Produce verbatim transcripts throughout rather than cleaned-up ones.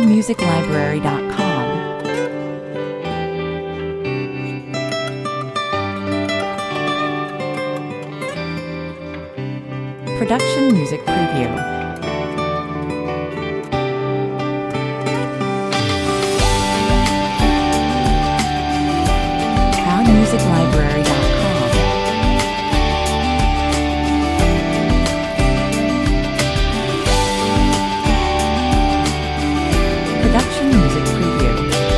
music library dot com. Production Music Preview. music library dot com. Production Music Preview.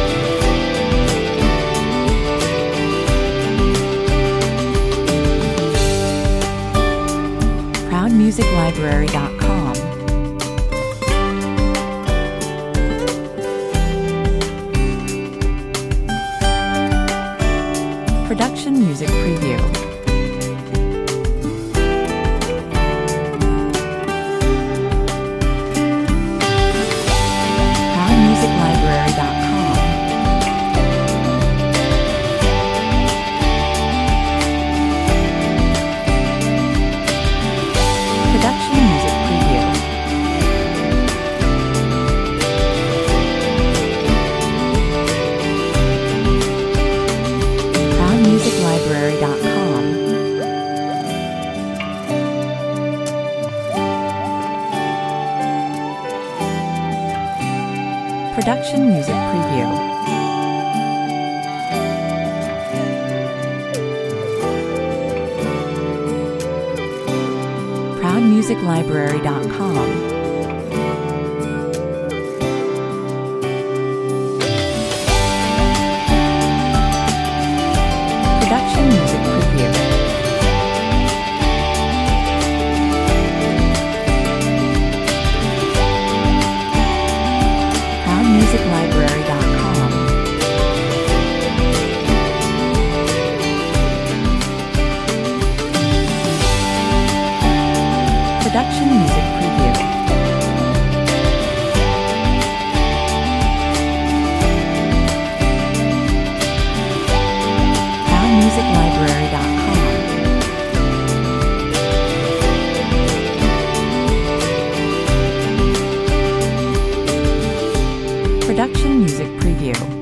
proud music library dot com. Production Music Preview. proud music library dot com. Production Music Preview. music library dot com. Production Music Preview. proud music library dot com. Production Music Preview. proud music library dot com. Production Music Preview. music library dot com. Production Music Preview.